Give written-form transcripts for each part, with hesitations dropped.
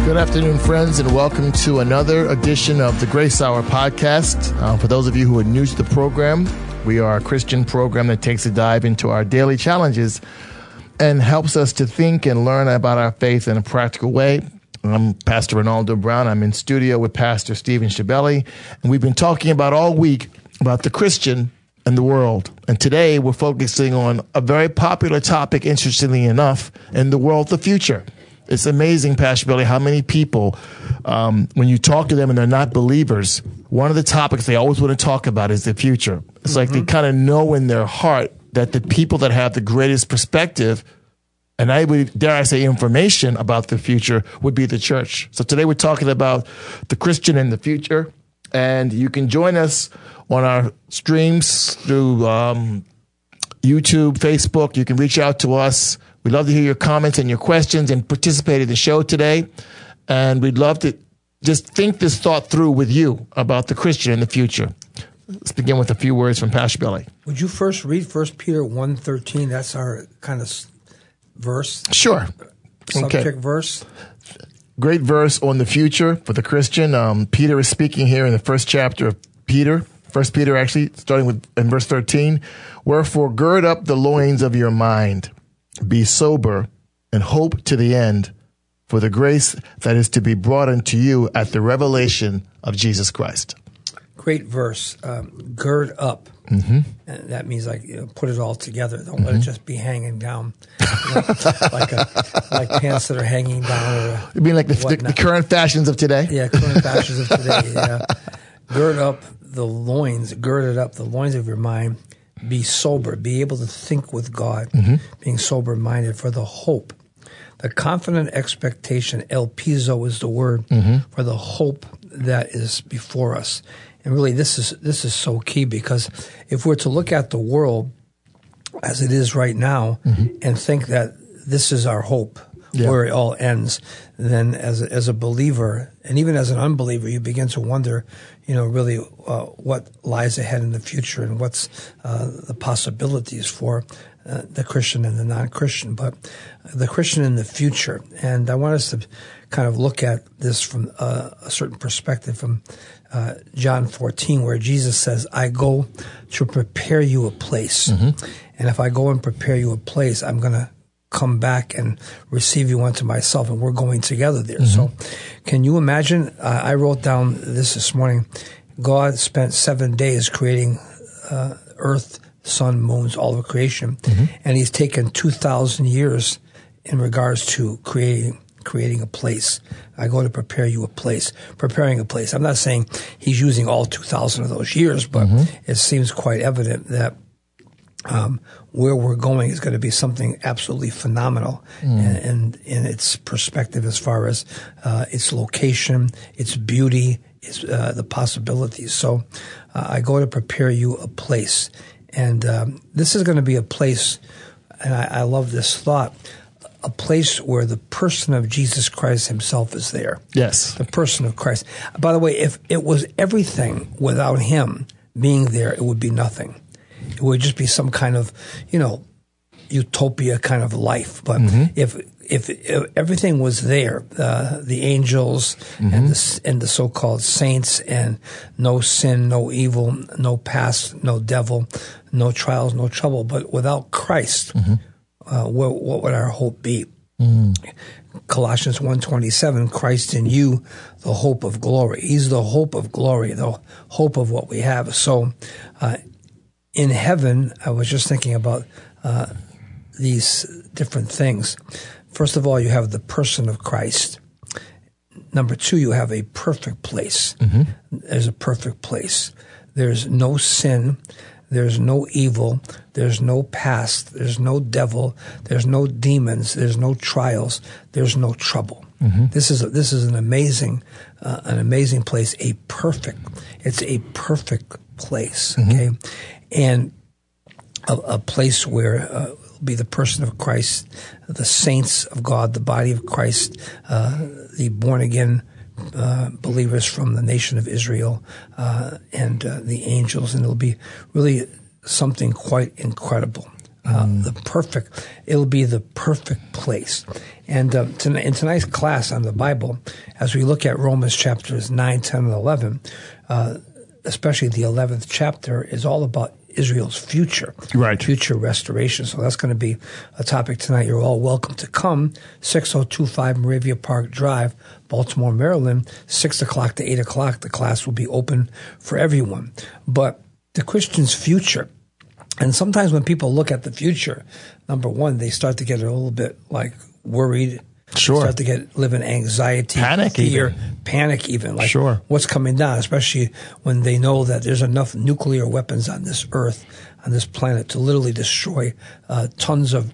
Good afternoon, friends, and welcome to another edition of the Grace Hour podcast. For those of you who are new to the program, we are a Christian program that takes a dive into our daily challenges and helps us to think and learn about our faith in a practical way. I'm Pastor Ronaldo Brown. I'm in studio with Pastor Stephen Schiavelli, and we've been talking about all week about the Christian and the world. And today we're focusing on a very popular topic, interestingly enough, in the world, the future. It's amazing, Pastor Billy, how many people, when you talk to them and they're not believers, one of the topics they always want to talk about is the future. It's like they kind of know in their heart that the people that have the greatest perspective, and I would dare I say information about the future, would be the church. So today we're talking about the Christian and the future, and you can join us on our streams through YouTube, Facebook. You can reach out to us. We'd love to hear your comments and your questions and participate in the show today. And we'd love to just think this thought through with you about the Christian in the future. Let's begin with a few words from Pastor Billy. Would you first read 1 Peter 1:13? That's our kind of verse. Sure. Subject verse. Great verse on the future for the Christian. Peter is speaking here in the first chapter of Peter. 1 Peter, actually, starting with in verse 13. Wherefore, gird up the loins of your mind. Be sober and hope to the end for the grace that is to be brought unto you at the revelation of Jesus Christ. Great verse. Gird up. And that means put it all together. Don't let it just be hanging down, like pants that are hanging down. You mean like the current fashions of today? Yeah, current fashions of today. Yeah. Gird up the loins. Gird it up the loins of your mind. Be sober, be able to think with God, being sober-minded for the hope. The confident expectation, elpizo is the word, for the hope that is before us. And really, this is so key, because if we're to look at the world as it is right now and think that this is our hope, where it all ends, then as a believer, and even as an unbeliever, you begin to wonder, really what lies ahead in the future and what's the possibilities for the Christian and the non-Christian. But the Christian in the future, and I want us to kind of look at this from a certain perspective from John 14, where Jesus says, I go to prepare you a place. And if I go and prepare you a place, I'm going to come back and receive you unto myself, and we're going together there. So can you imagine? I wrote down this morning. God spent 7 days creating earth, sun, moons, all of creation, and he's taken 2,000 years in regards to creating a place. I go to prepare you a place, preparing a place. I'm not saying he's using all 2,000 of those years, but it seems quite evident that where we're going is going to be something absolutely phenomenal, and in its perspective as far as its location, its beauty, its the possibilities. So I go to prepare you a place, and this is going to be a place, and I love this thought, a place where the person of Jesus Christ himself is there. Yes. The person of Christ. By the way, if it was everything without him being there, it would be nothing. It would just be some kind of, utopia kind of life. But if everything was there, the angels and the so-called saints, and no sin, no evil, no past, no devil, no trials, no trouble. But without Christ, what would our hope be? Colossians 1:27, Christ in you, the hope of glory. He's the hope of glory, the hope of what we have. So, in heaven, I was just thinking about these different things. First of all, you have the person of Christ. Number two, you have a perfect place. There's a perfect place. There's no sin. There's no evil. There's no past. There's no devil. There's no demons. There's no trials. There's no trouble. This is an amazing place. It's a perfect place. Okay. And a place where will be the person of Christ, the saints of God, the body of Christ, the born-again believers from the nation of Israel, and the angels. And it'll be really something quite incredible. It'll be the perfect place. And in tonight's class on the Bible, as we look at Romans chapters 9, 10, and 11, especially the 11th chapter, is all about Israel's future, future restoration. So that's going to be a topic tonight. You're all welcome to come. 6025 Moravia Park Drive, Baltimore, Maryland, 6 o'clock to 8 o'clock. The class will be open for everyone. But the Christian's future, and sometimes when people look at the future, number one, they start to get a little bit like worried. Sure. Start to live in anxiety, fear, panic even. Like what's coming down, especially when they know that there's enough nuclear weapons on this earth, on this planet, to literally destroy tons of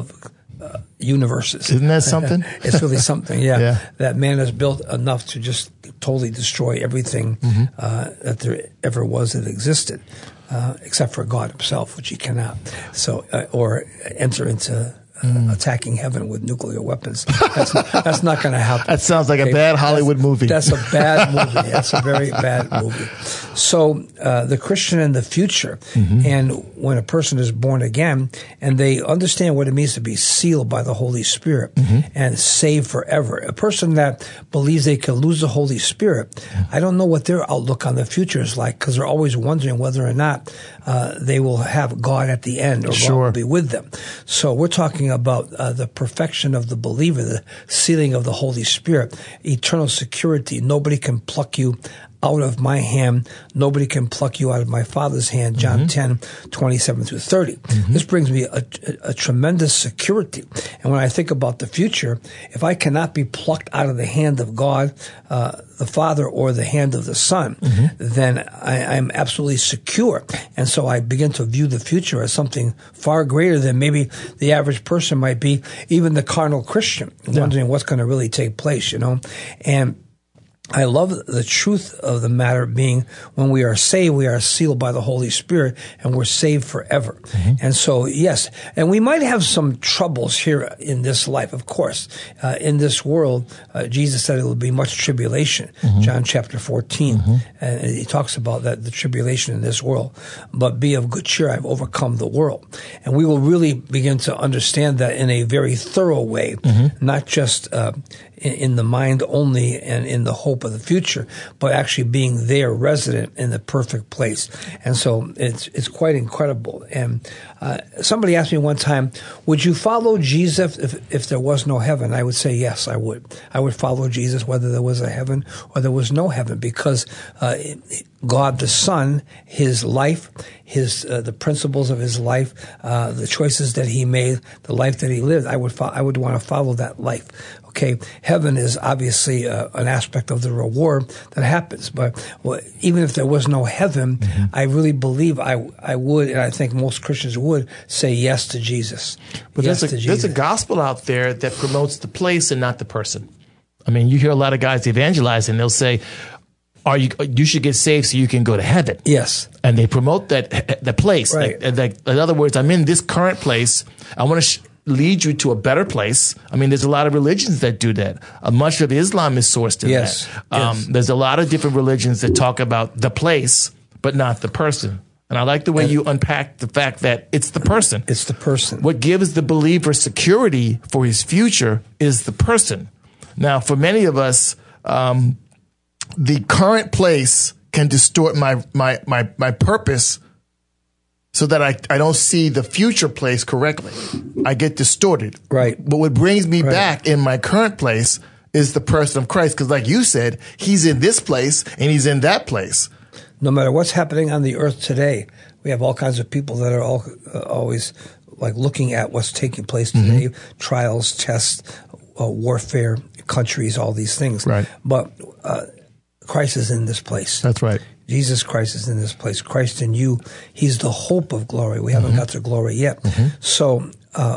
universes. Isn't that something? It's really something, yeah. That man has built enough to just totally destroy everything that there ever was that existed, except for God himself, which he cannot. So, or enter into attacking heaven with nuclear weapons. That's not going to happen. That sounds like a bad Hollywood movie. That's a bad movie. That's a very bad movie. So the Christian in the future, and when a person is born again, and they understand what it means to be sealed by the Holy Spirit and saved forever. A person that believes they can lose the Holy Spirit, I don't know what their outlook on the future is like, because they're always wondering whether or not they will have God at the end, or God will be with them. So we're talking about the perfection of the believer, the sealing of the Holy Spirit, eternal security. Nobody can pluck you out of my hand. Nobody can pluck you out of my Father's hand. John 10, 27 through 30. This brings me a tremendous security. And when I think about the future, if I cannot be plucked out of the hand of God, the Father, or the hand of the Son, then I'm absolutely secure. And so I begin to view the future as something far greater than maybe the average person might be, even the carnal Christian, wondering what's going to really take place, And I love the truth of the matter being, when we are saved, we are sealed by the Holy Spirit, and we're saved forever. And so, yes, and we might have some troubles here in this life, of course. In this world, Jesus said it will be much tribulation, John chapter 14. And he talks about that, the tribulation in this world. But be of good cheer, I've overcome the world. And we will really begin to understand that in a very thorough way, not just in the mind only and in the hope of the future, but actually being there, resident in the perfect place. And so it's quite incredible. And somebody asked me one time, would you follow Jesus if there was no heaven? I would say yes, I would. I would follow Jesus whether there was a heaven or there was no heaven, because God the Son, his life, the principles of his life, the choices that he made, the life that he lived, I would want to follow that life. Okay, heaven is obviously an aspect of the reward that happens. But even if there was no heaven, I really believe I would, and I think most Christians would, say yes to Jesus. But there's a gospel out there that promotes the place and not the person. I mean, you hear a lot of guys evangelize, and they'll say, you should get saved so you can go to heaven. Yes. And they promote the place. Right. Like, in other words, I'm in this current place. I want to lead you to a better place. I mean, there's a lot of religions that do that. Much of Islam is sourced in that. There's a lot of different religions that talk about the place, but not the person. And I like the way you unpack the fact that it's the person. It's the person. What gives the believer security for his future is the person. Now, for many of us, the current place can distort my purpose, so that I don't see the future place correctly. I get distorted. Right. But what brings me back in my current place is the person of Christ. Because like you said, he's in this place and he's in that place. No matter what's happening on the earth today, we have all kinds of people that are always like looking at what's taking place today, trials, tests, warfare, countries, all these things. Right. But Christ is in this place. That's right. Jesus Christ is in this place. Christ in you, he's the hope of glory. We haven't got to glory yet. So,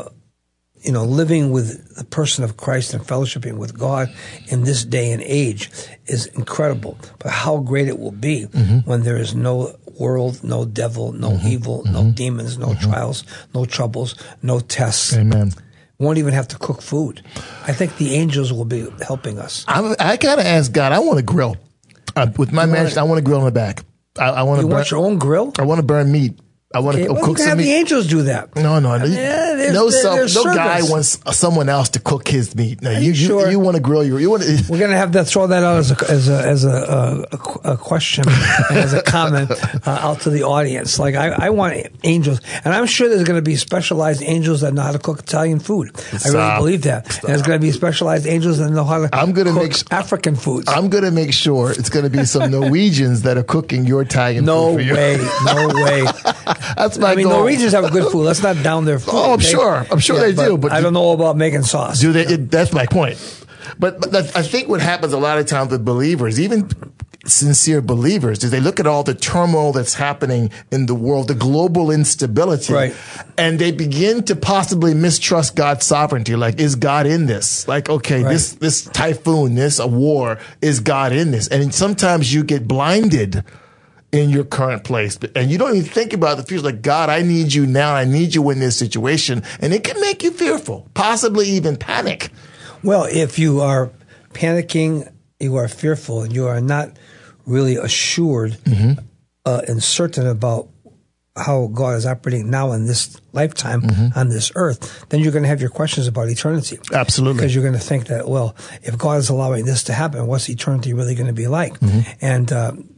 living with the person of Christ and fellowshipping with God in this day and age is incredible. But how great it will be when there is no world, no devil, no evil, no demons, no trials, no troubles, no tests. Amen. Won't even have to cook food. I think the angels will be helping us. I gotta ask God, I want to grill. With my marriage, I want to grill in the back. I want to. You want your own grill? I want to burn meat. I want to cook you can have some the meat. angels do that. No. No guy servants. wants someone else to cook his meat. No, Sure? you want to grill your. We're going to have to throw that out as a question and as a comment out to the audience. Like I want angels, and I'm sure there's going to be specialized angels that know how to cook Italian food. I really believe that. And there's going to be specialized angels that know how to cook African foods. I'm going to make sure it's going to be some Norwegians that are cooking your Italian food for you. No way. That's my goal. Norwegians have good food. Let's not down their food. Oh, I'm sure they do. But I don't know about making sauce. Do they? That's my point. But I think what happens a lot of times with believers, even sincere believers, is they look at all the turmoil that's happening in the world, the global instability, right, and they begin to possibly mistrust God's sovereignty. Like, is God in this? Like, okay, right, this typhoon, a war, is God in this? And sometimes you get blinded in your current place, and you don't even think about the future. Like, God, I need you now. I need you in this situation, and it can make you fearful, possibly even panic. Well, if you are panicking, you are fearful, and you are not really assured and certain about how God is operating now in this lifetime on this earth, then you're going to have your questions about eternity. Absolutely. Because you're going to think that, well, if God is allowing this to happen, what's eternity really going to be like? And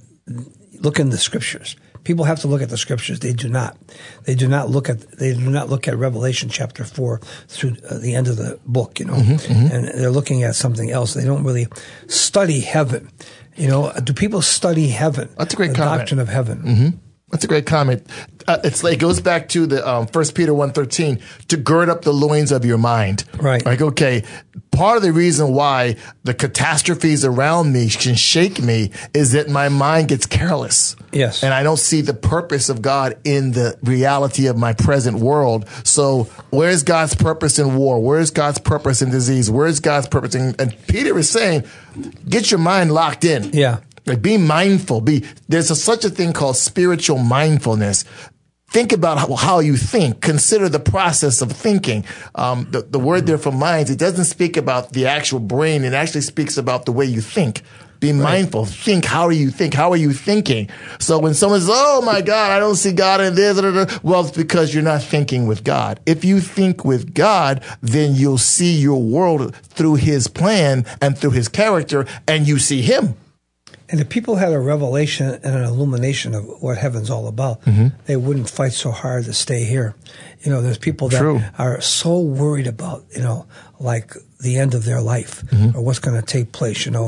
look in the scriptures. People have to look at the scriptures. They do not. They do not look at Revelation chapter 4 through the end of the book, and they're looking at something else. They don't really study heaven. Do people study heaven? That's a great comment. The doctrine of heaven. That's a great comment. It goes back to the 1 Peter 1:13, to gird up the loins of your mind. Right. Like, okay, part of the reason why the catastrophes around me can shake me is that my mind gets careless. Yes. And I don't see the purpose of God in the reality of my present world. So where's God's purpose in war? Where's God's purpose in disease? Where's God's purpose in... And Peter is saying, get your mind locked in. Yeah. Like, be mindful. There's such a thing called spiritual mindfulness. Think about how you think. Consider the process of thinking. The word there for minds, it doesn't speak about the actual brain. It actually speaks about the way you think. Be mindful. Think. How do you think? How are you thinking? So when someone says, oh my God, I don't see God in this, well, it's because you're not thinking with God. If you think with God, then you'll see your world through his plan and through his character, and you see him. And if people had a revelation and an illumination of what heaven's all about, they wouldn't fight so hard to stay here. There's people that are so worried about, like the end of their life or what's going to take place, and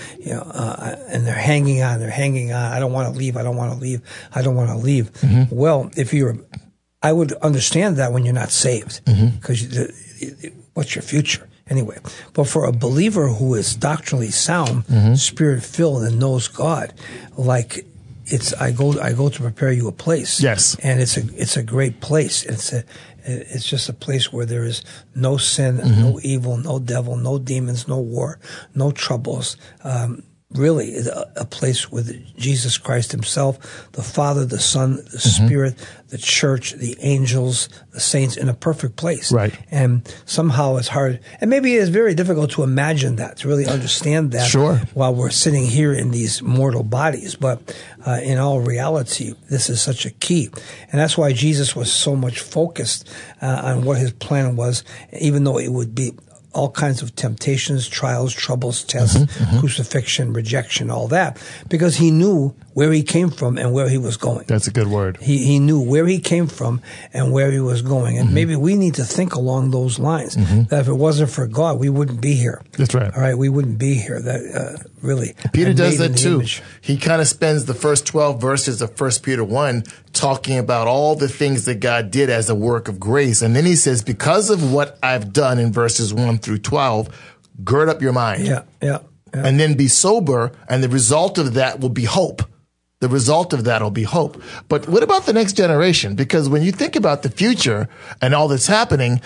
and they're hanging on. I don't want to leave. I don't want to leave. Well, I would understand that when you're not saved, because what's your future? Anyway, but for a believer who is doctrinally sound, spirit-filled, and knows God, like I go to prepare you a place. Yes, and it's a great place. It's just a place where there is no sin, no evil, no devil, no demons, no war, no troubles. Really, a place with Jesus Christ himself, the Father, the Son, the Spirit, the church, the angels, the saints, in a perfect place. Right. And somehow it's hard, and maybe it is very difficult to imagine that, to really understand that while we're sitting here in these mortal bodies. But in all reality, this is such a key. And that's why Jesus was so much focused on what his plan was, even though it would be all kinds of temptations, trials, troubles, tests, crucifixion, rejection, all that, because he knew where he came from and where he was going. That's a good word. He knew where he came from and where he was going. And maybe we need to think along those lines, that if it wasn't for God, we wouldn't be here. That's right. All right, we wouldn't be here. That really. Peter does that too. Image. He kind of spends the first 12 verses of 1 Peter 1 talking about all the things that God did as a work of grace. And then he says, because of what I've done in verses 1 through 12, gird up your mind. Yeah. And then be sober, and the result of that will be hope. The result of that will be hope. But what about the next generation? Because when you think about the future and all that's happening,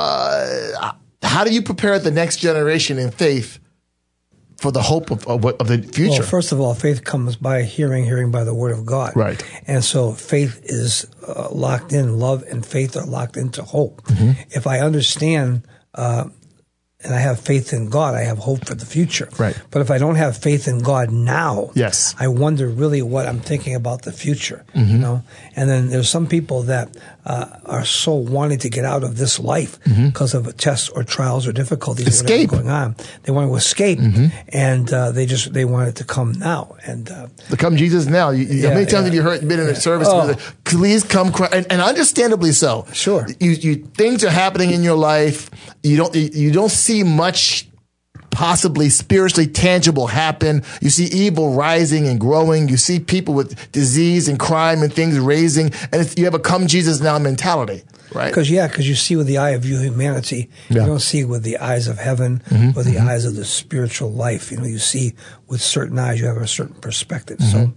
how do you prepare the next generation in faith for the hope of the future? Well, first of all, faith comes by hearing by the word of God. Right. And so faith is locked in. Love and faith are locked into hope. If I understand and I have faith in God, I have hope for the future. Right. But if I don't have faith in God now, yes, I wonder really what I'm thinking about the future, you know? And then there's some people that are so wanting to get out of this life because of tests or trials or difficulties escape. or whatever going on. They want to escape, and they want it to come now. And to come Jesus now. How many times have you been in a service? Please come, and understandably so. Sure. You things are happening in your life. You don't see much possibly spiritually tangible happen. You see evil rising and growing. You see people with disease and crime and things raising, and you have a come Jesus now mentality, right? Because you see with the eye of humanity. You don't see with the eyes of heaven or the eyes of the spiritual life. You know, you see with certain eyes. You have a certain perspective. So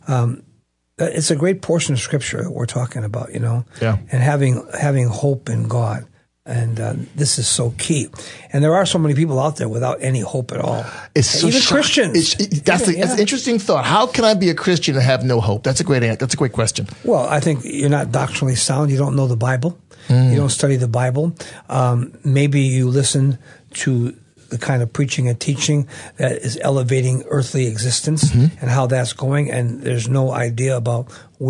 it's a great portion of Scripture that we're talking about. You know, and having hope in God. And this is so key. And there are so many people out there without any hope at all. It's so even Christians. That's an interesting thought. How can I be a Christian and have no hope? That's a great question. Well, I think you're not doctrinally sound. You don't know the Bible. You don't study the Bible. Maybe you listen to the kind of preaching and teaching that is elevating earthly existence and how that's going. And there's no idea about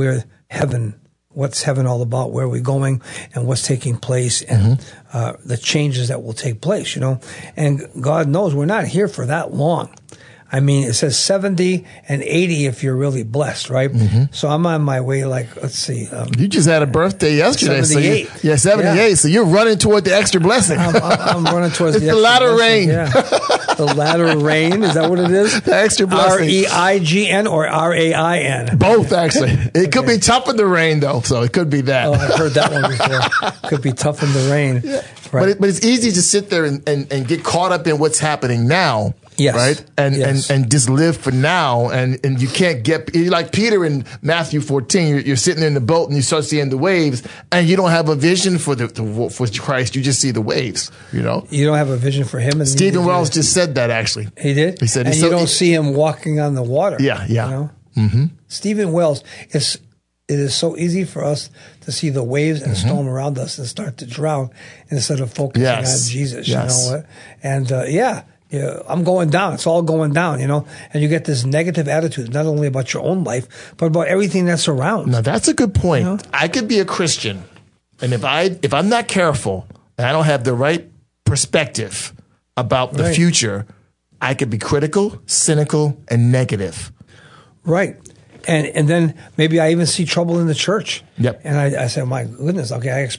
what's heaven all about, where we're going, and what's taking place, and the changes that will take place, you know. And God knows we're not here for that long. I mean, it says 70 and 80 if you're really blessed, right? So I'm on my way, let's see. You just had a birthday yesterday. 78. So 78. Yeah. So you're running toward the extra blessing. I'm running towards the latter rain. Yeah. The latter rain. Is that what it is? The extra blessing. REIGN or RAIN? Both, actually. It could be tough in the rain, though. So it could be that. Oh, I've heard that one before. Could be tough in the rain. Yeah. Right. But it's easy to sit there and get caught up in what's happening now. Yes. Right? And just live for now. And you can't like Peter in Matthew 14, you're sitting in the boat and you start seeing the waves and you don't have a vision for Christ. You just see the waves, you know? You don't have a vision for him. And Stephen Wells just said that, actually. He did? He said, and you don't see him walking on the water. Yeah. You know? Stephen Wells, it is so easy for us to see the waves and storm around us and start to drown instead of focusing on Jesus. You know what? And I'm going down. It's all going down, you know. And you get this negative attitude, not only about your own life, but about everything that's around. Now, that's a good point. You know? I could be a Christian, and if I'm not careful and I don't have the right perspective about the future, I could be critical, cynical, and negative. Right. And then maybe I even see trouble in the church. Yep. And I said, my goodness, okay, I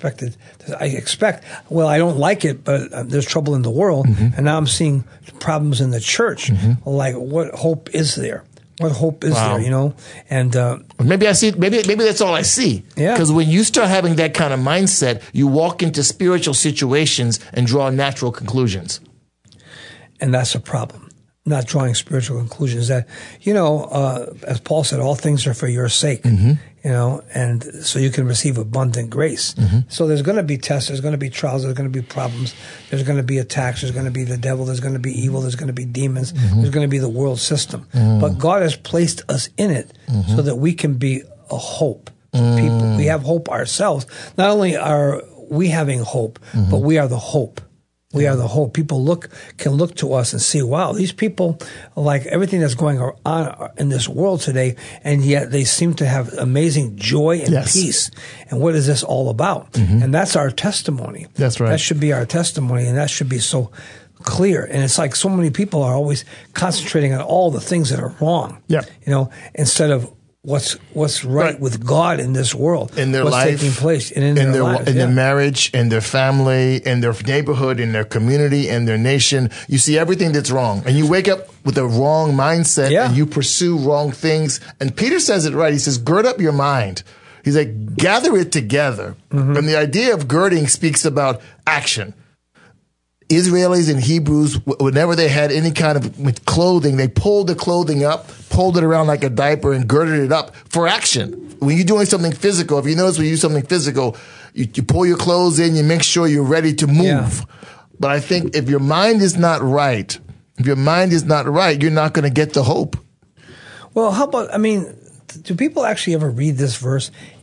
don't like it, but there's trouble in the world. And now I'm seeing problems in the church. Like, what hope is there? What hope is there, you know? And maybe that's all I see. Yeah. Because when you start having that kind of mindset, you walk into spiritual situations and draw natural conclusions. And that's a problem. Not drawing spiritual conclusions that, you know, as Paul said, all things are for your sake, you know, and so you can receive abundant grace. So there's going to be tests, there's going to be trials, there's going to be problems, there's going to be attacks, there's going to be the devil, there's going to be evil, there's going to be demons, there's going to be the world system. But God has placed us in it so that we can be a hope to people. We have hope ourselves. Not only are we having hope, but we are the hope. We are the hope. People can look to us and see, wow, these people, like everything that's going on in this world today, and yet they seem to have amazing joy and peace. And what is this all about? And that's our testimony. That's right. That should be our testimony, and that should be so clear. And it's like so many people are always concentrating on all the things that are wrong. Yeah. You know, instead of what's right with God in this world, in their what's life, taking place, and in their lives, in their marriage, in their family, in their neighborhood, in their community, in their nation. You see everything that's wrong, and you wake up with a wrong mindset, and you pursue wrong things. And Peter says it right. He says, "Gird up your mind." He's like, "Gather it together." And the idea of girding speaks about action. Israelis and Hebrews, whenever they had any kind of clothing, they pulled the clothing up, pulled it around like a diaper, and girded it up for action. When you're doing something physical, if you notice when you do something physical, you pull your clothes in, you make sure you're ready to move. Yeah. But I think if your mind is not right, you're not going to get the hope. Well, how about, do people actually ever read this verse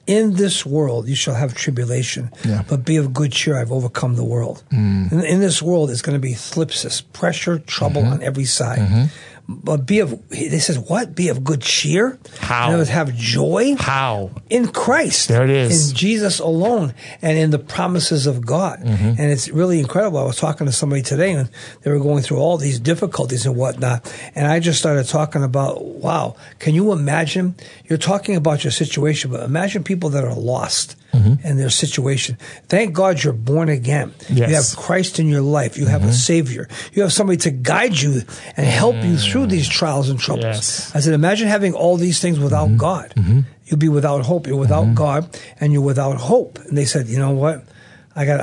in this world you shall have tribulation, but be of good cheer. I've overcome the world. In this world, it's going to be thlipsis, pressure, trouble on every side. But they says, what? Be of good cheer? How? In other words, have joy? How? In Christ. There it is. In Jesus alone and in the promises of God. And it's really incredible. I was talking to somebody today and they were going through all these difficulties and whatnot. And I just started talking about, wow, can you imagine? You're talking about your situation, but imagine people that are lost. In their situation. Thank God you're born again. Yes. You have Christ in your life. You have a Savior. You have somebody to guide you and help you through these trials and troubles. Yes. I said, imagine having all these things without God. You'll be without hope. You're without God and you're without hope. And they said, you know what? I got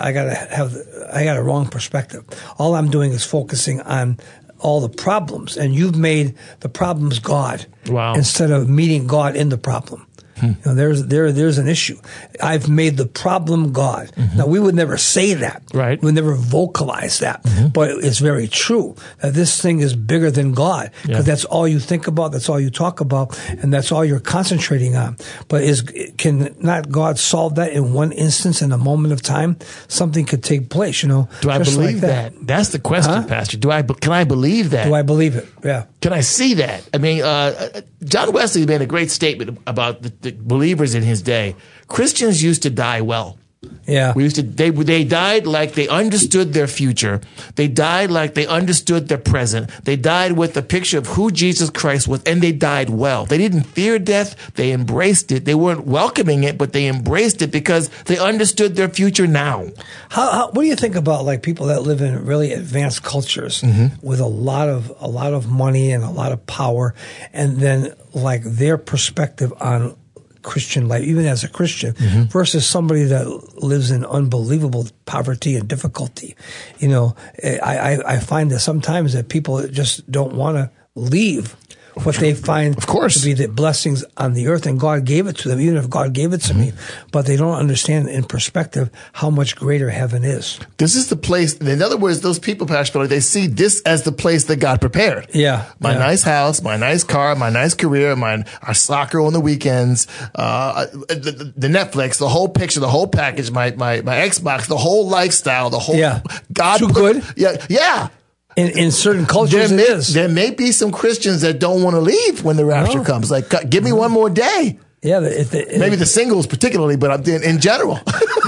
a wrong perspective. All I'm doing is focusing on all the problems, and you've made the problems God. Wow. Instead of meeting God in the problem. You know, there's an issue. I've made the problem God. Now, we would never say that. Right. We would never vocalize that. But it's very true that this thing is bigger than God, because that's all you think about, that's all you talk about, and that's all you're concentrating on. But can not God solve that in one instance, in a moment of time? Something could take place, you know. Do I believe that? That's the question, Pastor. Can I believe that? Do I believe it? Yeah. Can I see that? I mean, John Wesley made a great statement about the believers in his day. Christians used to die well. Yeah. They died like they understood their future. They died like they understood their present. They died with a picture of who Jesus Christ was, and they died well. They didn't fear death. They embraced it. They weren't welcoming it, but they embraced it because they understood their future now. What do you think about like people that live in really advanced cultures with a lot of money and a lot of power, and then like their perspective on Christian life, even as a Christian, versus somebody that lives in unbelievable poverty and difficulty? You know, I find that sometimes that people just don't want to leave what they find to be the blessings on the earth, and God gave it to them, even if God gave it to me, but they don't understand in perspective how much greater heaven is. This is the place. In other words, those people, Pastor Billy, they see this as the place that God prepared. Yeah. My nice house, my nice car, my nice career, our soccer on the weekends, the Netflix, the whole picture, the whole package, my Xbox, the whole lifestyle, the whole God. Too good? Yeah. In certain cultures, there may be some Christians that don't want to leave when the rapture comes. Like, give me one more day. Yeah, maybe the singles particularly, but in general,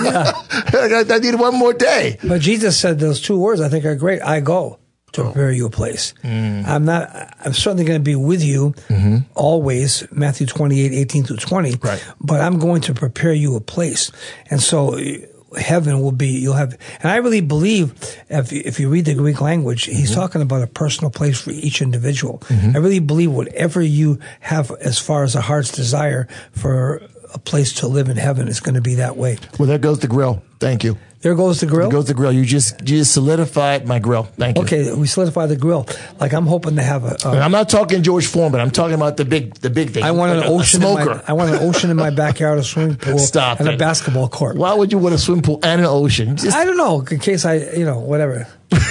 I need one more day. But Jesus said those two words I think are great. I go to prepare you a place. I'm certainly going to be with you always. Matthew 28:18-20. Right. But I'm going to prepare you a place, and so heaven will be, you'll have, and I really believe if you read the Greek language, he's talking about a personal place for each individual. I really believe whatever you have as far as a heart's desire for a place to live in heaven is going to be that way. Well, there goes the grill. Thank you. There goes the grill? There goes the grill. You just solidified my grill. Thank you. Okay, we solidified the grill. Like, I'm hoping to have I'm not talking George Foreman. I'm talking about the big thing. I want like an ocean. I want an ocean in my backyard, a swimming pool, and a basketball court. Why would you want a swimming pool and an ocean? I don't know. In case whatever.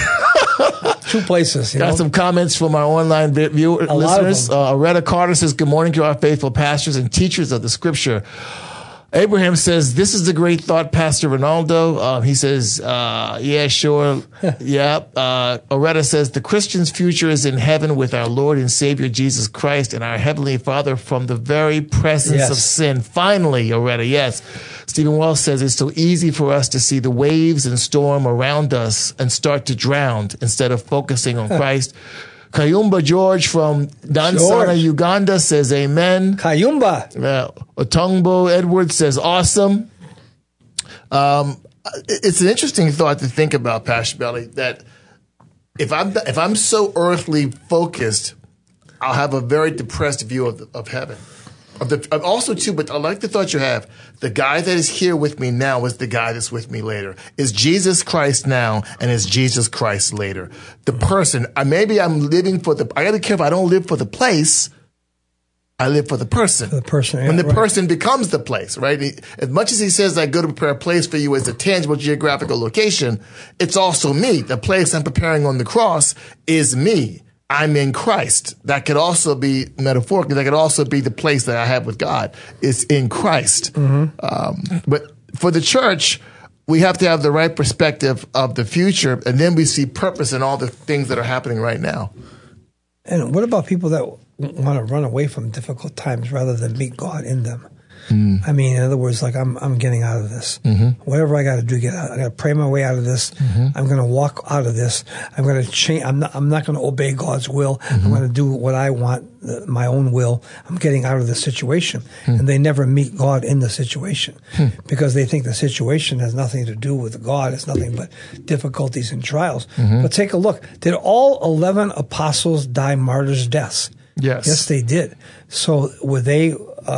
2 places. Got some comments from our online listeners. Aretta Carter says, "Good morning to our faithful pastors and teachers of the Scripture." Abraham says, "This is a great thought, Pastor Ronaldo." He says, "Yeah, sure, yeah." Aretta says, "The Christian's future is in heaven with our Lord and Savior Jesus Christ and our Heavenly Father from the very presence of sin." Finally, Aretta, yes. Stephen Wells says, "It's so easy for us to see the waves and storm around us and start to drown instead of focusing on Christ." Kayumba George from Dansana, Uganda says, "Amen." Kayumba. Otongbo Edwards says, "Awesome." It's an interesting thought to think about, Pastor Belly, that if I'm so earthly focused, I'll have a very depressed view of heaven. Also, too, but I like the thought you have. The guy that is here with me now is the guy that's with me later. Is Jesus Christ now, and is Jesus Christ later? The person, maybe I'm living for I got to be careful. I don't live for the place. I live for the person. The person. When the person becomes the place, right? As much as he says, "I go to prepare a place for you" as a tangible geographical location, it's also me. The place I'm preparing on the cross is me. I'm in Christ. That could also be metaphorically. That could also be the place that I have with God. It's in Christ. But for the church, we have to have the right perspective of the future, and then we see purpose in all the things that are happening right now. And what about people that want to run away from difficult times rather than meet God in them? I mean, in other words, like I'm getting out of this. Whatever I got to do, get out. I got to pray my way out of this. I'm going to walk out of this. I'm going to change. I'm not going to obey God's will. I'm going to do what I want, my own will. I'm getting out of the situation, and they never meet God in the situation because they think the situation has nothing to do with God. It's nothing but difficulties and trials. But take a look. Did all 11 apostles die martyrs' deaths? Yes. Yes, they did. So were they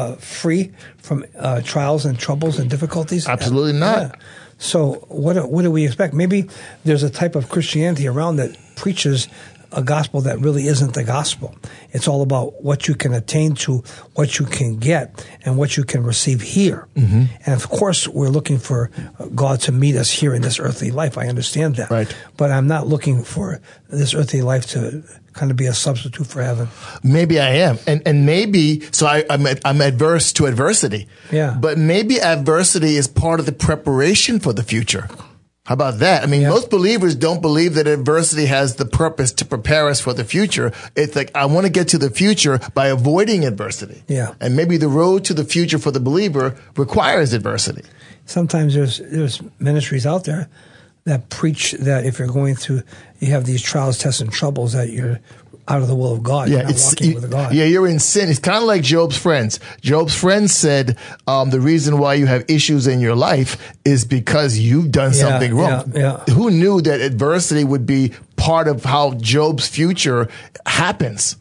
free from trials and troubles and difficulties? Absolutely not. Yeah. So what do we expect? Maybe there's a type of Christianity around that preaches a gospel that really isn't the gospel. It's all about what you can attain to, what you can get, and what you can receive here. And of course, we're looking for God to meet us here in this earthly life. I understand that. Right. But I'm not looking for this earthly life to kind of be a substitute for heaven. Maybe I am. And maybe, so I'm adverse to adversity. Yeah. But maybe adversity is part of the preparation for the future. How about that? I mean, most believers don't believe that adversity has the purpose to prepare us for the future. It's like, I want to get to the future by avoiding adversity. Yeah. And maybe the road to the future for the believer requires adversity. Sometimes there's ministries out there that preach that if you're going through, you have these trials, tests, and troubles, that you're out of the will of God. You're not walking with God. Yeah, you're in sin. It's kind of like Job's friends. Job's friends said the reason why you have issues in your life is because you've done something wrong. Who knew that adversity would be part of how Job's future happens?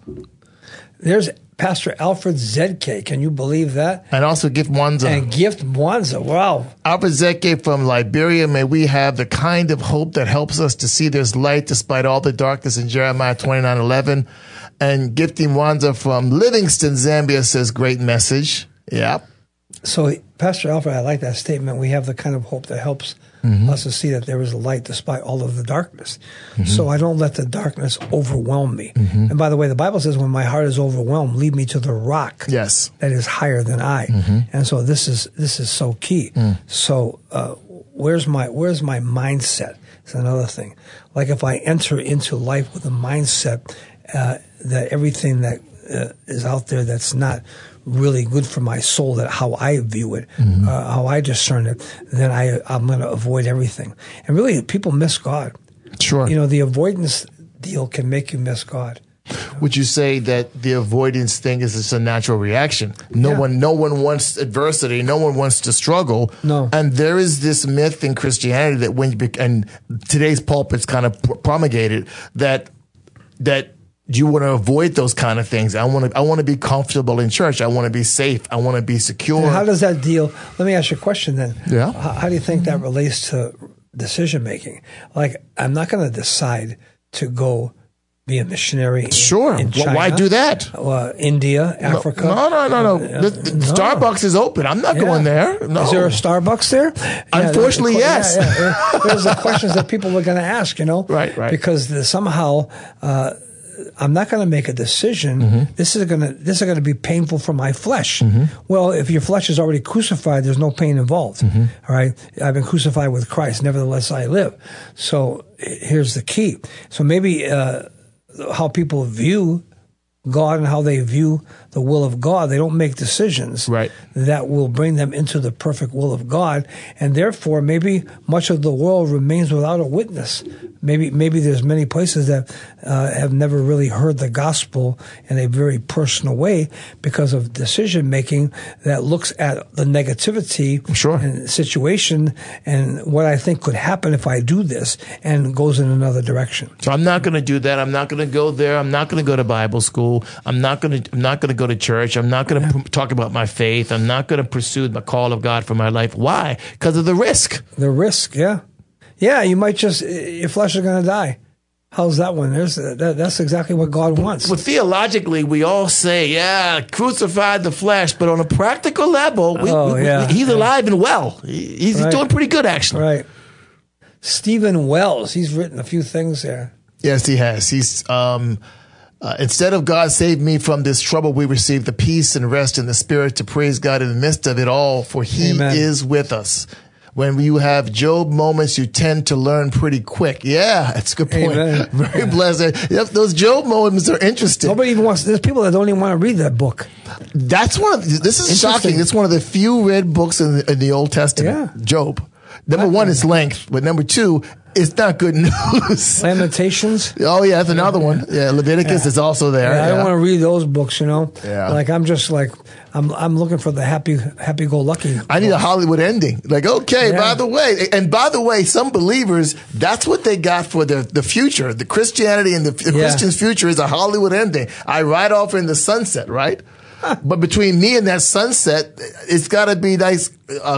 There's Pastor Alfred Zedke. Can you believe that? And also Gift Mwanza. And Gift Mwanza. Wow. Alfred Zedke from Liberia. May we have the kind of hope that helps us to see there's light despite all the darkness in Jeremiah 29:11. And Gifty Mwanza from Livingston, Zambia says, great message. Yeah. So, Pastor Alfred, I like that statement. We have the kind of hope that helps us to see that there is a light despite all of the darkness. So I don't let the darkness overwhelm me. And by the way, the Bible says, when my heart is overwhelmed, lead me to the rock that is higher than I. And so this is so key. So where's my mindset? It's another thing. Like if I enter into life with a mindset that everything that is out there that's not really good for my soul, that how I view it, how I discern it, then I'm going to avoid everything. And really, people miss God. Sure. You know, the avoidance deal can make you miss God. Would you say that the avoidance thing is just a natural reaction? No one wants adversity. No one wants to struggle. No. And there is this myth in Christianity that and today's pulpit's kind of promulgated that you want to avoid those kind of things. I want to be comfortable in church. I want to be safe. I want to be secure. And how does that deal? Let me ask you a question then. Yeah. How do you think that relates to decision making? Like, I'm not going to decide to go be a missionary in China. Why do that? India, Africa. No. Starbucks is open. I'm not going there. No. Is there a Starbucks there? Unfortunately, yes. Those are the questions that people are going to ask, Right. Because somehow I'm not going to make a decision. This is going to be painful for my flesh. Well, if your flesh is already crucified, there's no pain involved. All right, I've been crucified with Christ. Nevertheless, I live. So here's the key. So maybe how people view God and how they view the will of God, they don't make decisions that will bring them into the perfect will of God, and therefore maybe much of the world remains without a witness. Maybe there's many places that have never really heard the gospel in a very personal way because of decision making that looks at the negativity and situation and what I think could happen if I do this, and goes in another direction. So I'm not going to do that. I'm not going to go there. I'm not going to go to Bible school. I'm not going to go to church. I'm not going to talk about my faith. I'm not going to pursue the call of God for my life. Why? Because of the risk. The risk, yeah. Yeah, you might your flesh is going to die. How's that one? That's exactly what God wants. Well, theologically, we all say, crucified the flesh. But on a practical level, he's alive and well. He's doing pretty good, actually. Right. Stephen Wells, he's written a few things there. Yes, he has. He's Instead of God save me from this trouble, we receive the peace and rest in the spirit to praise God in the midst of it all, for he Amen. is with us. When you have Job moments, you tend to learn pretty quick. Yeah, that's a good point. Amen. Very blessed. Yep, those Job moments are interesting. Nobody even wants. There's people that don't even want to read that book. This is shocking. It's one of the few read books in the Old Testament. Yeah. Job. Number one, it's length, but number two, it's not good news. Lamentations. Oh yeah, that's another one. Yeah, Leviticus is also there. I don't want to read those books, Yeah. Like I'm just like I'm looking for the happy-go-lucky. I need a Hollywood ending. Like, okay, by the way, some believers, that's what they got for the future. The Christianity and the Christian's future is a Hollywood ending. I ride off in the sunset, right? But between me and that sunset, it's got to be nice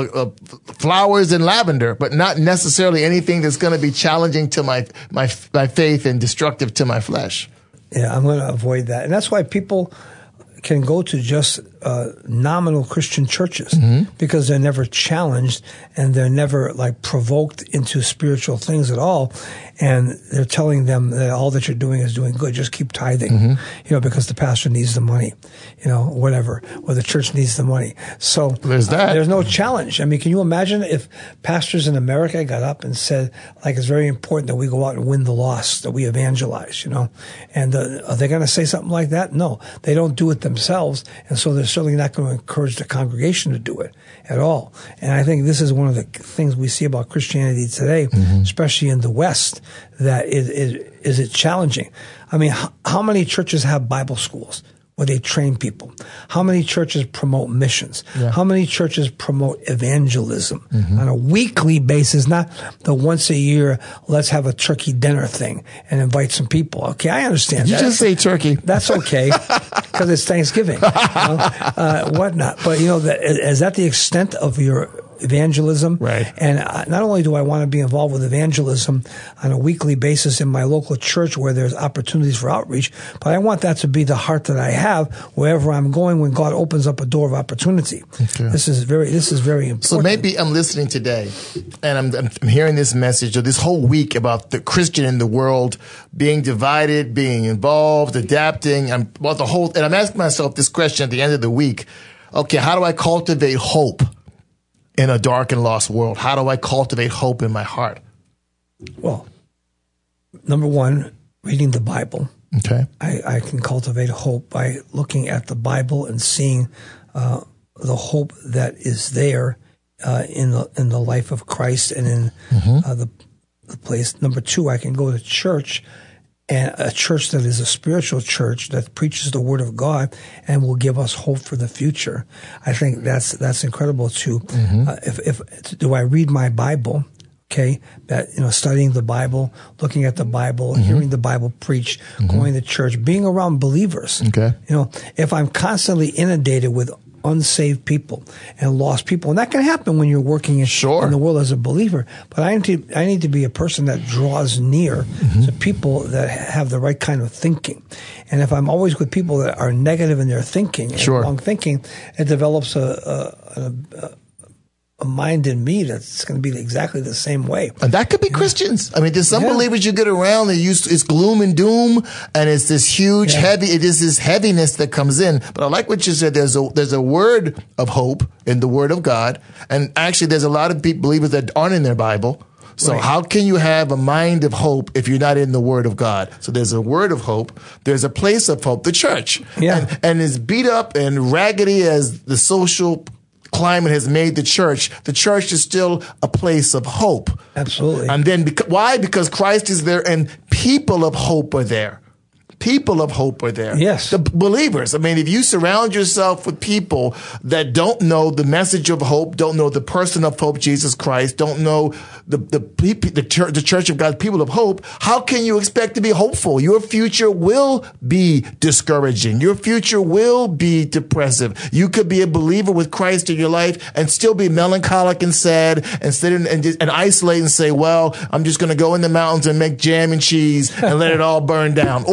flowers and lavender, but not necessarily anything that's going to be challenging to my faith and destructive to my flesh. Yeah, I'm going to avoid that. And that's why people can go to just nominal Christian churches because they're never challenged and they're never like provoked into spiritual things at all. And they're telling them that all that you're doing is doing good. Just keep tithing, because the pastor needs the money, whatever, or the church needs the money. So there's that. There's no challenge. I mean, can you imagine if pastors in America got up and said, like, it's very important that we go out and win the lost, that we evangelize, And are they going to say something like that? No, they don't do it themselves. And so they're certainly not going to encourage the congregation to do it at all. And I think this is one of the things we see about Christianity today, especially in the West, that is it challenging. I mean, how many churches have Bible schools where they train people? How many churches promote missions? Yeah. How many churches promote evangelism on a weekly basis, not the once a year, let's have a turkey dinner thing and invite some people? Okay, I understand Did that. you just say turkey? That's okay, because it's Thanksgiving, whatnot. But, is that the extent of your evangelism? Right. And not only do I want to be involved with evangelism on a weekly basis in my local church where there's opportunities for outreach, but I want that to be the heart that I have wherever I'm going when God opens up a door of opportunity. Okay. This is very important. So maybe I'm listening today and I'm hearing this message or this whole week about the Christian in the world being divided, being involved, adapting, and I'm asking myself this question at the end of the week. Okay, how do I cultivate hope in a dark and lost world? How do I cultivate hope in my heart? Well, number one, reading the Bible. Okay. I can cultivate hope by looking at the Bible and seeing the hope that is there in the life of Christ and in the place. Number two, I can go to church, and a church that is a spiritual church that preaches the Word of God and will give us hope for the future. I think that's incredible too. Do I read my Bible? Okay, that studying the Bible, looking at the Bible, hearing the Bible preached, going to church, being around believers. Okay, if I'm constantly inundated with unsaved people and lost people, and that can happen when you're working in the world as a believer. But I need to be a person that draws near to people that have the right kind of thinking. And if I'm always with people that are negative in their thinking and wrong thinking, it develops a mind in me that's going to be exactly the same way. And that could be Christians. I mean, there's some believers you get around and it's gloom and doom, and it's this huge it is this heaviness that comes in. But I like what you said. There's a word of hope in the Word of God, and actually there's a lot of believers that aren't in their Bible. So how can you have a mind of hope if you're not in the Word of God? So there's a word of hope. There's a place of hope, the church. Yeah. And as beat up and raggedy as the social climate has made the church is still a place of hope. Absolutely. And then why? Because Christ is there and people of hope are there. People of hope are there. Yes. The believers. I mean, if you surround yourself with people that don't know the message of hope, don't know the person of hope, Jesus Christ, don't know the church of God, people of hope, how can you expect to be hopeful? Your future will be discouraging. Your future will be depressive. You could be a believer with Christ in your life and still be melancholic and sad and sit and isolate and say, well, I'm just going to go in the mountains and make jam and cheese and let it all burn down.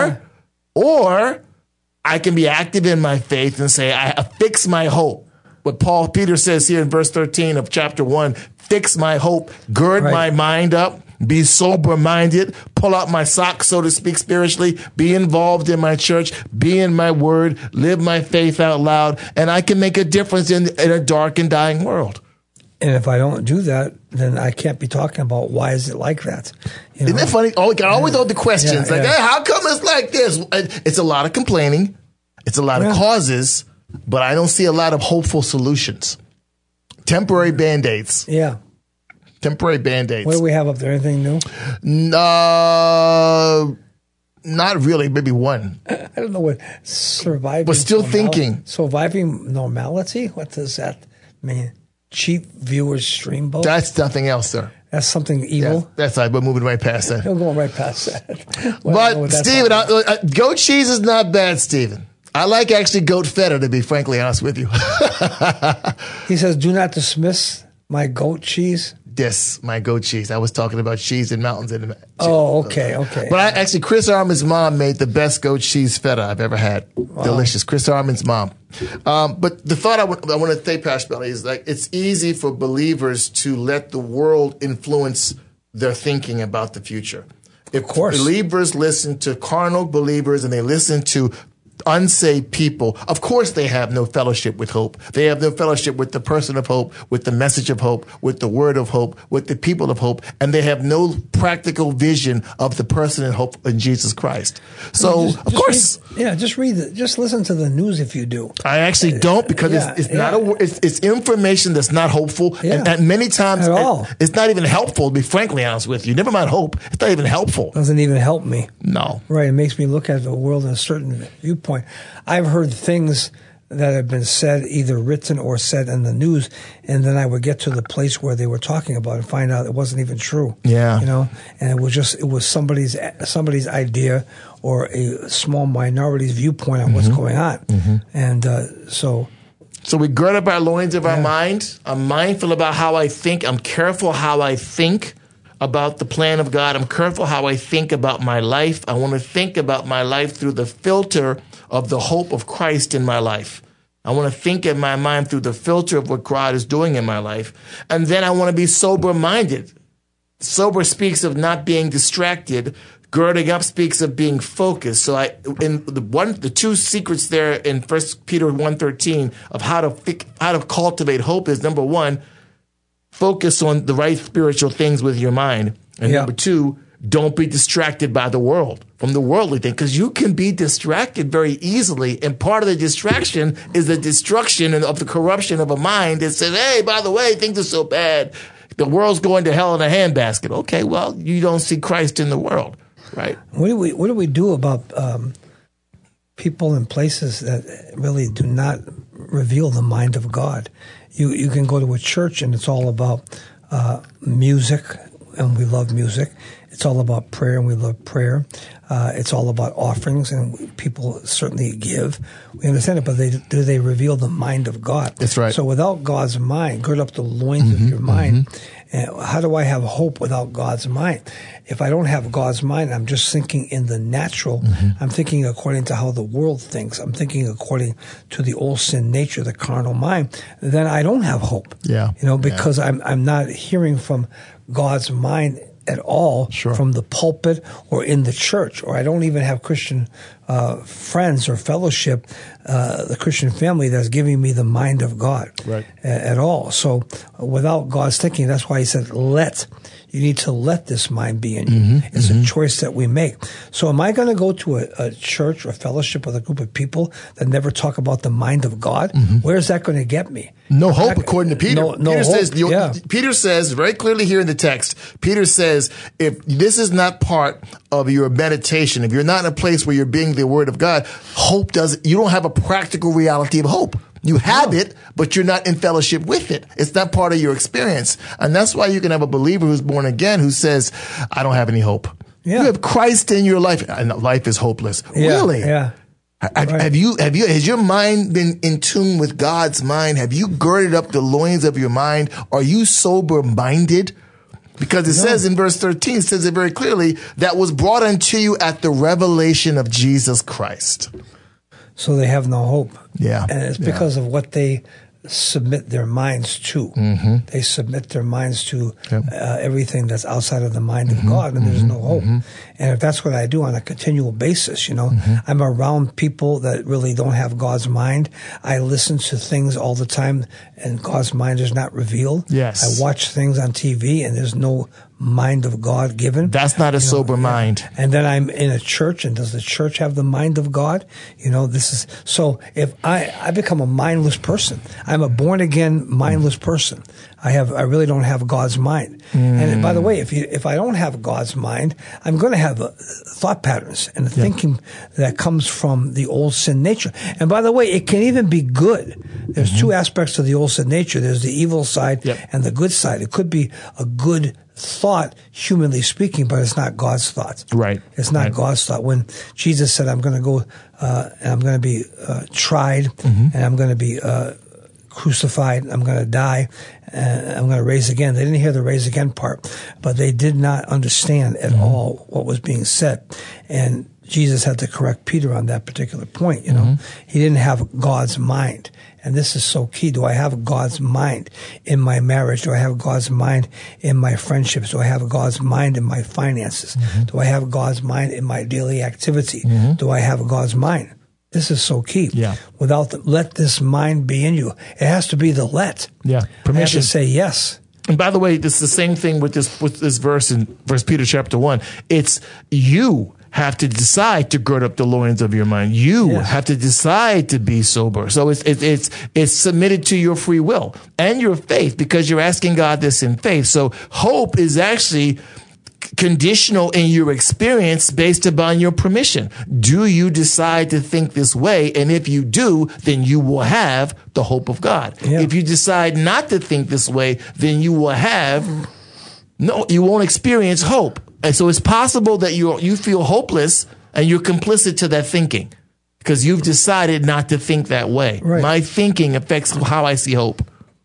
Or I can be active in my faith and say, I fix my hope. What Peter says here in verse 13 of chapter 1, fix my hope, gird my mind up, be sober-minded, pull out my socks, so to speak, spiritually, be involved in my church, be in my word, live my faith out loud, and I can make a difference in a dark and dying world. And if I don't do that, then I can't be talking about why is it like that. You know? Isn't that funny? Oh, we can always know the questions. Hey, how come it's like this? It's a lot of complaining. It's a lot of causes, but I don't see a lot of hopeful solutions. Temporary Band-Aids. Yeah. Temporary Band-Aids. What do we have up there? Anything new? Not really. Maybe one. I don't know what surviving. But still thinking. Surviving normality? What does that mean? Cheap viewers stream both? That's nothing else, sir. That's something evil? Yeah, that's right. We're moving right past that. We're going right past that. But, Stephen, goat cheese is not bad, Stephen. I like actually goat feta, to be frankly honest with you. He says, do not dismiss my goat cheese. Yes, my goat cheese. I was talking about cheese in mountains. Oh, okay. But actually, Chris Armin's mom made the best goat cheese feta I've ever had. Wow. Delicious. Chris Armin's mom. But the thought I want to say, Pastor Belly, is like it's easy for believers to let the world influence their thinking about the future. Of course. Believers listen to carnal believers and they listen to unsaved people, of course they have no fellowship with hope. They have no fellowship with the person of hope, with the message of hope, with the word of hope, with the people of hope, and they have no practical vision of the person in hope in Jesus Christ. So, of course. Just listen to the news if you do. I actually don't because it's information that's not hopeful. Yeah. And many times at all. It's not even helpful, to be frankly honest with you. Never mind hope. It's not even helpful. Doesn't even help me. No. Right. It makes me look at the world in a certain viewpoint. I've heard things that have been said, either written or said in the news, and then I would get to the place where they were talking about it and find out it wasn't even true. Yeah. You know, and it was somebody's idea or a small minority's viewpoint on what's going on. And so we gird up our loins of our mind. I'm mindful about how I think. I'm careful how I think about the plan of God. I'm careful how I think about my life. I want to think about my life through the filter of the hope of Christ in my life. I want to think in my mind through the filter of what God is doing in my life. And then I want to be sober-minded. Sober speaks of not being distracted. Girding up speaks of being focused. So the two secrets there in 1 Peter 1:13 of how to cultivate hope is, number one, focus on the right spiritual things with your mind. And number two, don't be distracted by the world, from the worldly thing, because you can be distracted very easily. And part of the distraction is the destruction of the corruption of a mind that says, hey, by the way, things are so bad. The world's going to hell in a handbasket. Okay, well, you don't see Christ in the world, right? What do we do about people in places that really do not reveal the mind of God? You can go to a church and it's all about music, and we love music. It's all about prayer, and we love prayer. It's all about offerings, and people certainly give. We understand it, but do they reveal the mind of God? That's right. So without God's mind, gird up the loins of your mind. And how do I have hope without God's mind? If I don't have God's mind, I'm just thinking in the natural. I'm thinking according to how the world thinks. I'm thinking according to the old sin nature, the carnal mind. Then I don't have hope. Yeah. Because I'm not hearing from God's mind at all from the pulpit or in the church, or I don't even have Christian friends or fellowship, the Christian family that's giving me the mind of God at all. So without God's thinking, that's why he said, you need to let this mind be in you. It's a choice that we make. So am I going to go to a church or fellowship with a group of people that never talk about the mind of God? Where is that going to get me? No hope, according to Peter. Peter says very clearly here in the text, Peter says, if this is not part of your meditation, if you're not in a place where you're being the word of God, you don't have a practical reality of hope. You have it, but you're not in fellowship with it. It's not part of your experience. And that's why you can have a believer who's born again who says, I don't have any hope. You have Christ in your life, and life is hopeless. Really? Yeah. Has your mind been in tune with God's mind? Have you girded up the loins of your mind? Are you sober-minded? Because it says in verse 13, it says it very clearly, that was brought unto you at the revelation of Jesus Christ. So they have no hope. Yeah. And it's because of what they submit their minds to. They submit their minds to everything that's outside of the mind of God, and there's no hope. And if that's what I do on a continual basis, I'm around people that really don't have God's mind. I listen to things all the time, and God's mind is not revealed. Yes. I watch things on TV, and there's no mind of God given. That's not a sober mind. And then I'm in a church, and does the church have the mind of God? This is so. If I become a mindless person, I'm a born again mindless person. I really don't have God's mind. And by the way, if I don't have God's mind, I'm going to have thought patterns and thinking that comes from the old sin nature. And by the way, it can even be good. There's two aspects of the old sin nature. There's the evil side and the good side. It could be a good thought, humanly speaking, but it's not God's thought. Right. It's not God's thought. When Jesus said, I'm going to go and I'm going to be tried and I'm going to be crucified, I'm going to die, and I'm going to raise again. They didn't hear the raise again part, but they did not understand at all what was being said. And Jesus had to correct Peter on that particular point. He didn't have God's mind. And this is so key. Do I have God's mind in my marriage? Do I have God's mind in my friendships? Do I have God's mind in my finances? Do I have God's mind in my daily activity? Do I have God's mind? This is so key. Yeah. Without let this mind be in you. It has to be the let. Yeah. Permission. I have to say yes. And by the way, this is the same thing with this verse in 1 Peter chapter 1. It's you have to decide to gird up the loins of your mind. You have to decide to be sober. So it's submitted to your free will and your faith, because you're asking God this in faith. So hope is actually conditional in your experience based upon your permission. Do you decide to think this way? And if you do, then you will have the hope of God. Yeah. If you decide not to think this way, then you will you won't experience hope. And so it's possible that you feel hopeless and you're complicit to that thinking because you've decided not to think that way. Right. My thinking affects how I see hope.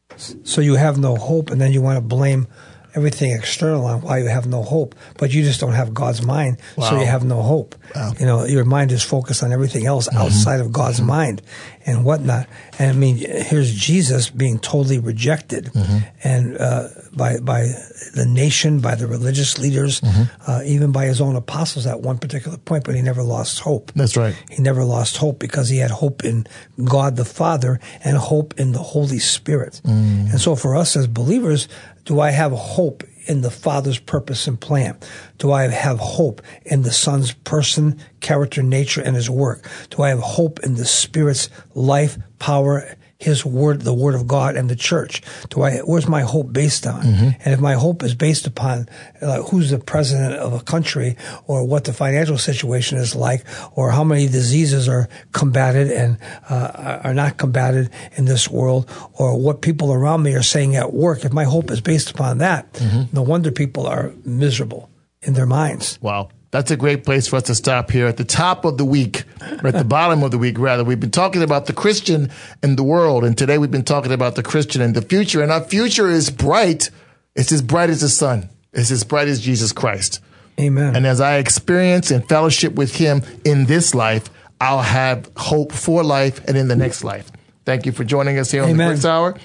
So you have no hope, and then you want to blame everything external on why you have no hope, but you just don't have God's mind, so you have no hope. Wow. Your mind is focused on everything else outside of God's mind and whatnot. And I mean, here's Jesus being totally rejected, and by the nation, by the religious leaders, even by his own apostles at one particular point. But he never lost hope. That's right. He never lost hope because he had hope in God the Father and hope in the Holy Spirit. And so for us as believers, do I have hope in the Father's purpose and plan? Do I have hope in the Son's person, character, nature, and his work? Do I have hope in the Spirit's life, power, his word, the word of God, and the church? Where's my hope based on? And if my hope is based upon who's the president of a country, or what the financial situation is like, or how many diseases are combated and are not combated in this world, or what people around me are saying at work, if my hope is based upon that, no wonder people are miserable in their minds. Wow. That's a great place for us to stop here at the top of the week, or at the bottom of the week, rather. We've been talking about the Christian and the world, and today we've been talking about the Christian and the future, and our future is bright. It's as bright as the sun. It's as bright as Jesus Christ. Amen. And as I experience and fellowship with him in this life, I'll have hope for life and in the next life. Thank you for joining us here on the Grace Hour.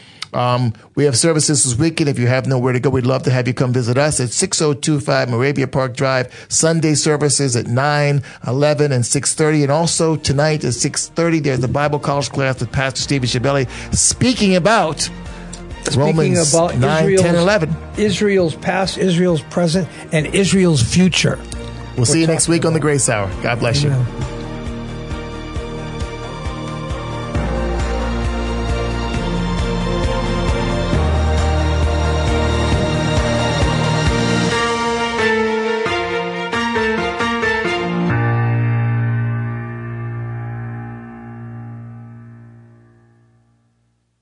We have services this weekend. If you have nowhere to go, we'd love to have you come visit us at 6025 Moravia Park Drive. Sunday services at 9, 11, and 6:30. And also tonight at 6:30, there's the Bible college class with Pastor Stephen Shabeli speaking about Romans 9, 10, 11. Israel's past, Israel's present, and Israel's future. We'll see you next week on the Grace Hour. God bless you.